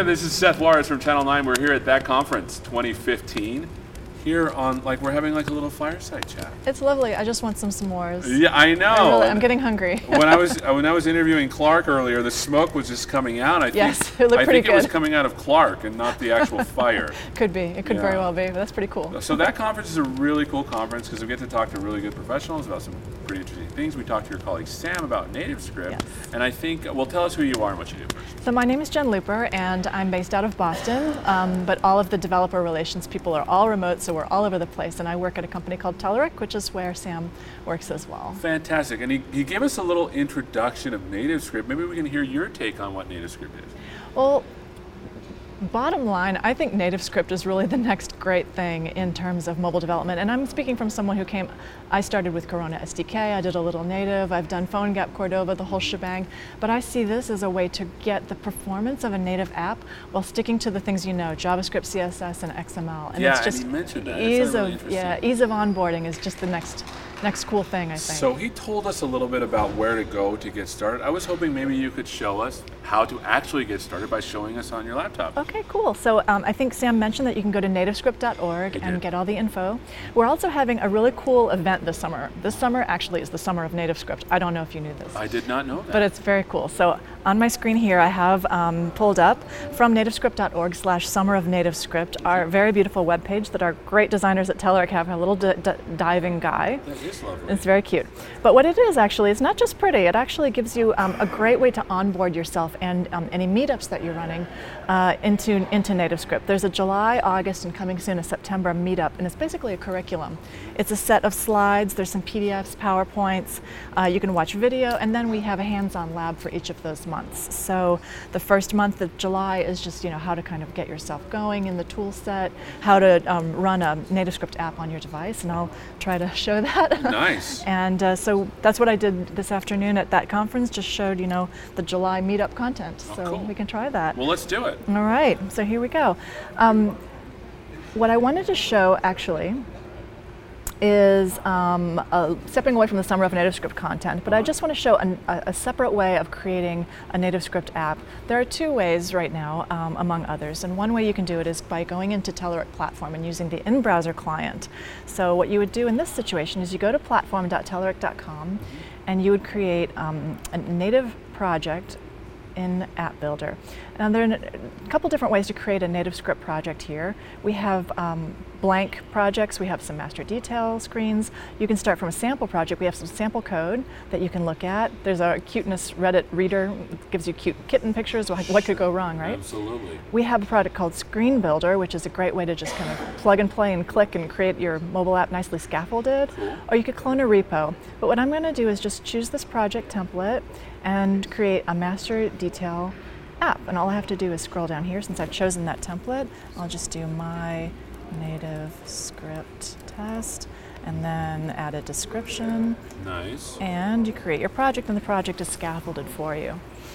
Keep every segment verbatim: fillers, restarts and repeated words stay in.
Tina, this is Seth Juarez from Channel nine. We're here at that conference, twenty fifteen. Here on, like, we're having like a little fireside chat. It's lovely. I just want some s'mores. Yeah, I know. I really, I'm getting hungry. when I was when I was interviewing Clark earlier, the smoke was just coming out. I yes, think, it looked I pretty think good. it was coming out of Clark and not the actual fire. Could be. It could Yeah. very well be. But that's pretty cool. So that conference is a really cool conference because we get to talk to really good professionals about some pretty interesting things. We talked to your colleague Sam about NativeScript, Yes. and I think, well, tell us who you are and what you do first. So my name is Jen Looper, and I'm based out of Boston, um, but all of the developer relations people are all remote, so we're all over the place, and I work at a company called Telerik, which is where Sam works as well. Fantastic, and he, he gave us a little introduction of NativeScript. Maybe we can hear your take on what NativeScript is. Well, bottom line, I think NativeScript is really the next great thing in terms of mobile development. And I'm speaking from someone who came, I started with Corona S D K, I did a little native, I've done PhoneGap, Cordova, the whole shebang. But I see this as a way to get the performance of a native app while sticking to the things you know, JavaScript, C S S, and X M L. And yeah, it's just and he mentioned that. ease really of yeah, ease of onboarding is just the next next cool thing, I think. So he told us a little bit about where to go to get started. I was hoping maybe you could show us how to actually get started by showing us on your laptop. Okay, cool. So um, I think Sam mentioned that you can go to nativescript dot org and get all the info. We're also having a really cool event this summer. This summer actually is the summer of NativeScript. I don't know if you knew this. I did not know that. But it's very cool. So on my screen here I have um, pulled up from nativescript dot org slash summer of NativeScript, our very beautiful webpage that our great designers at Telerik have, a little d d diving guy. That is lovely. It's very cute. But what it is actually, it's not just pretty, it actually gives you um, a great way to onboard yourself and um, any meetups that you're running uh, into, into NativeScript. There's a July, August, and coming soon a September meetup, and it's basically a curriculum. It's a set of slides, there's some P D Fs, PowerPoints, uh, you can watch video, and then we have a hands-on lab for each of those months. So the first month of July is just, you know, how to kind of get yourself going in the tool set, how to um, run a NativeScript app on your device, and I'll try to show that. Nice. And uh, so that's what I did this afternoon at that conference, just showed, you know, the July meetup content. Oh, so cool. we can try that. Well, let's do it. All right, so here we go. Um, what I wanted to show actually is um, uh, stepping away from the Summer of NativeScript content, but I just want to show an, a, a separate way of creating a NativeScript app. There are two ways right now, um, among others, and one way you can do it is by going into Telerik Platform and using the in-browser client. So what you would do in this situation is you go to platform dot telerik dot com and you would create um, a native project in App Builder. Now there are a couple different ways to create a NativeScript project here. We have um, blank projects, we have some master detail screens. You can start from a sample project. We have some sample code that you can look at. There's a cuteness Reddit reader, it gives you cute kitten pictures. What, what could go wrong, right? Absolutely. We have a product called Screen Builder, which is a great way to just kind of plug and play and click and create your mobile app nicely scaffolded. Cool. Or you could clone a repo. But what I'm going to do is just choose this project template and create a master detail app. And all I have to do is scroll down here. Since I've chosen that template, I'll just do my NativeScript test and then add a description. Nice. And you create your project, and the project is scaffolded for you.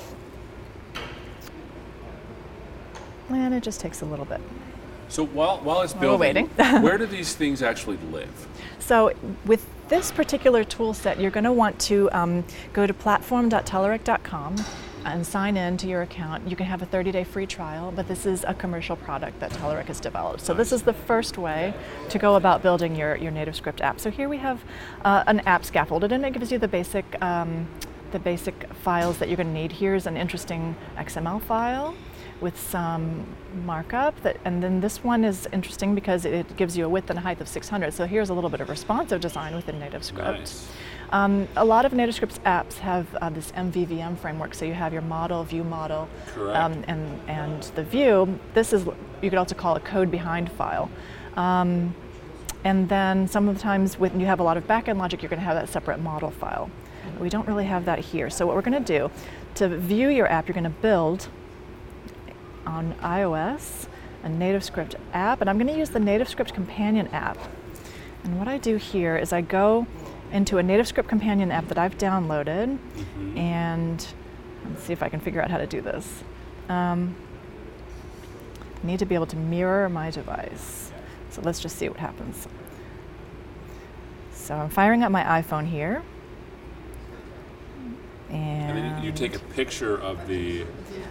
And it just takes a little bit. So while, while it's While we're building, waiting. where do these things actually live? So with this particular tool set, you're going to want to um, go to platform dot telerik dot com and sign in to your account. You can have a thirty day free trial, but this is a commercial product that Telerik has developed. So this is the first way to go about building your, your NativeScript app. So here we have uh, an app scaffolded, and it gives you the basic, um, the basic files that you're going to need. Here's an interesting X M L file with some markup, that, and then this one is interesting because it gives you a width and a height of six hundred. So here's a little bit of responsive design within NativeScript. Nice. Um, a lot of NativeScript's apps have uh, this M V V M framework, so you have your model, view model, um, and, and the view. This is, you could also call a code behind file. Um, and then sometimes when you have a lot of backend logic, you're going to have that separate model file. We don't really have that here. So what we're going to do, to view your app, you're going to build on iOS a NativeScript app, and I'm going to use the NativeScript Companion app. And what I do here is I go into a NativeScript Companion app that I've downloaded, mm-hmm. and let's see if I can figure out how to do this. Um, I need to be able to mirror my device. So let's just see what happens. So I'm firing up my iPhone here. And, and then you take a picture of the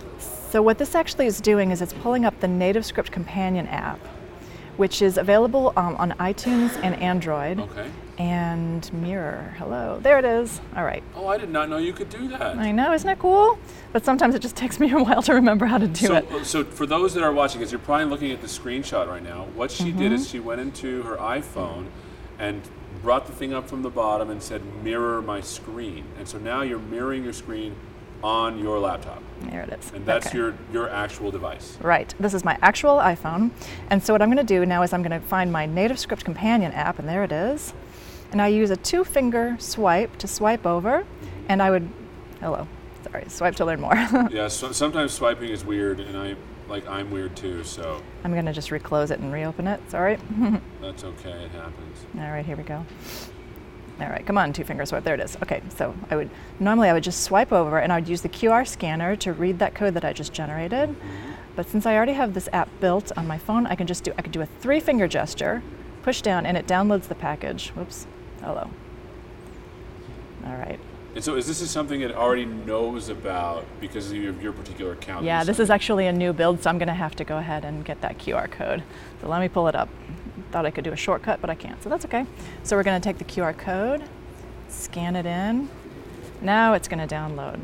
So what this actually is doing is it's pulling up the NativeScript Companion app, which is available um, on iTunes and Android. Okay. And Mirror, hello, there it is. All right. Oh, I did not know you could do that. I know, isn't it cool? But sometimes it just takes me a while to remember how to do so, it. So for those that are watching, because you're probably looking at the screenshot right now, what she Mm-hmm. did is she went into her iPhone and brought the thing up from the bottom and said, mirror my screen. And so now you're mirroring your screen on your laptop. There it is. And that's Okay. your, your actual device. Right, this is my actual iPhone. And so what I'm gonna do now is I'm gonna find my NativeScript Companion app, and there it is. And I use a two finger swipe to swipe over, and I would, hello, sorry, swipe to learn more. Yeah, so sometimes swiping is weird, and I, like, I'm weird too, so I'm gonna just reclose it and reopen it, sorry. that's okay, it happens. All right, here we go. All right, come on, two finger swipe, there it is. Okay, so I would, normally I would just swipe over and I would use the Q R scanner to read that code that I just generated. But since I already have this app built on my phone, I can just do, I could do a three finger gesture, push down, and it downloads the package. Whoops, hello. All right. And so is this is something it already knows about because of your, your particular account? Yeah, you this set? is actually a new build, so I'm gonna have to go ahead and get that Q R code. So let me pull it up. Thought I could do a shortcut, but I can't, so that's okay. So we're gonna take the Q R code, scan it in. Now it's gonna download.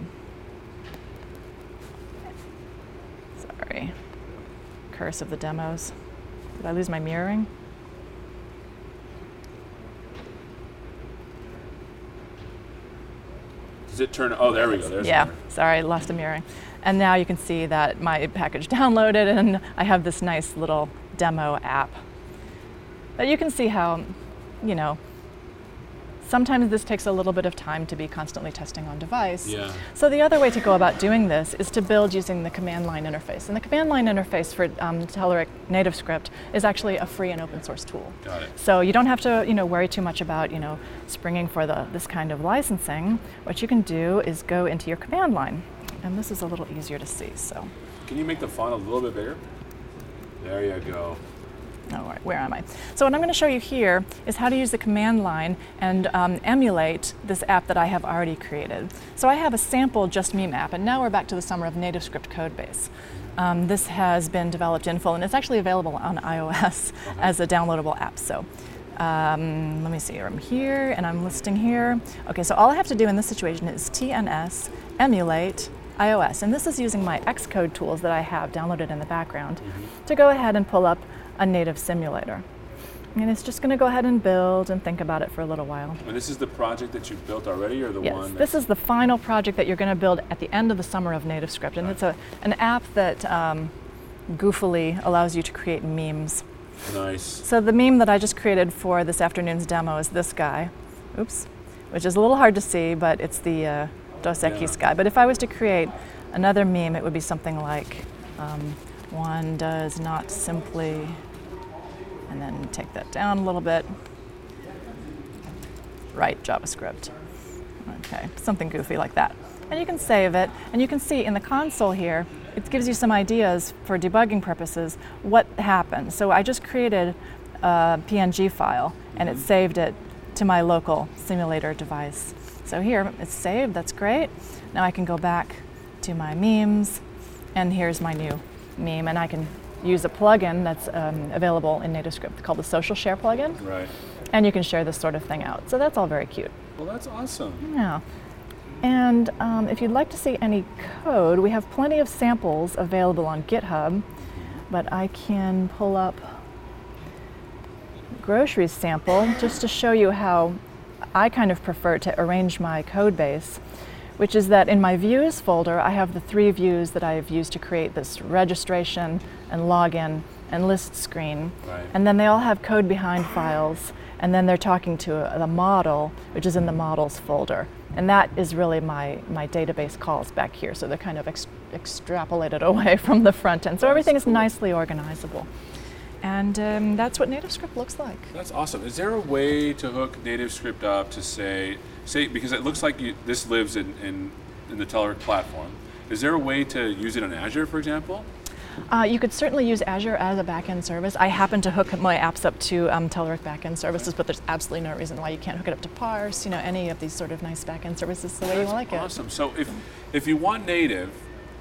Sorry, curse of the demos. Did I lose my mirroring? Does it turn, oh, there we go, there's Yeah, the mirror. sorry, lost the mirroring. And now you can see that my package downloaded and I have this nice little demo app. But you can see how, you know, sometimes this takes a little bit of time to be constantly testing on device. Yeah. So the other way to go about doing this is to build using the command line interface. And the command line interface for um, Telerik NativeScript is actually a free and open source tool. Got it. So you don't have to, you know, worry too much about, you know, springing for the this kind of licensing. What you can do is go into your command line. And this is a little easier to see, so. Can you make the font a little bit bigger? There you go. All right, where am I? So what I'm going to show you here is how to use the command line and um, emulate this app that I have already created. So I have a sample Just Meme app, and now we're back to the Summer of NativeScript code base. Um, this has been developed in full, and it's actually available on iOS Okay. as a downloadable app. So um, let me see, I'm here, and I'm listing here. Okay, so all I have to do in this situation is T N S emulate iOS, and this is using my Xcode tools that I have downloaded in the background Mm-hmm. to go ahead and pull up a native simulator. And it's just going to go ahead and build and think about it for a little while. And this is the project that you've built already, or the Yes, one? this is the final project that you're going to build at the end of the Summer of NativeScript, and it's a an app that um, goofily allows you to create memes. Nice. So the meme that I just created for this afternoon's demo is this guy, oops, which is a little hard to see, but it's the uh, Dos Equis Yeah. guy. But if I was to create another meme, it would be something like, um, one does not simply, and then take that down a little bit, write JavaScript. Okay, something goofy like that. And you can save it, and you can see in the console here, it gives you some ideas for debugging purposes what happened. So I just created a P N G file, and it saved it to my local simulator device. So here, it's saved, that's great. Now I can go back to my memes, and here's my new meme, and I can use a plugin that's um, available in NativeScript called the Social Share plugin, Right. and you can share this sort of thing out. So that's all very cute. Well, that's awesome. Yeah. And um, if you'd like to see any code, we have plenty of samples available on GitHub, but I can pull up groceries sample just to show you how I kind of prefer to arrange my code base, which is that in my views folder, I have the three views that I've used to create this registration and login and list screen. Right. And then they all have code behind files, and then they're talking to a, the model, which is in the models folder. And that is really my, my database calls back here. So they're kind of ex- extrapolated away from the front end. So That's everything is cool. nicely organizable. And um, that's what NativeScript looks like. That's awesome. Is there a way to hook NativeScript up to say, say because it looks like you, this lives in, in, in the Telerik platform. Is there a way to use it on Azure, for example? Uh, you could certainly use Azure as a backend service. I happen to hook my apps up to um, Telerik backend services, but there's absolutely no reason why you can't hook it up to Parse, you know, any of these sort of nice backend services the way you That's like it. awesome. So if if you want native,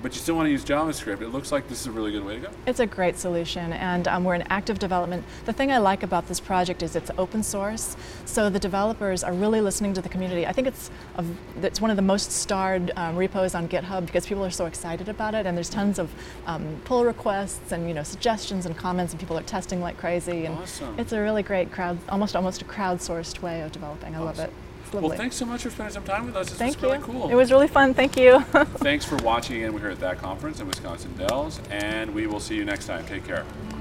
but you still want to use JavaScript, it looks like this is a really good way to go. It's a great solution, and um, we're in active development. The thing I like about this project is it's open source, so the developers are really listening to the community. I think it's a, it's one of the most starred um, repos on GitHub because people are so excited about it, and there's tons of um, pull requests and you know suggestions and comments, and people are testing like crazy. And Awesome. It's a really great crowd, almost almost a crowdsourced way of developing. I Awesome. love it. Well, thanks so much for spending some time with us. This Thank was really you. cool. It was really fun. Thank you. Thanks for watching again. We're here at that conference in Wisconsin Dells, and we will see you next time. Take care.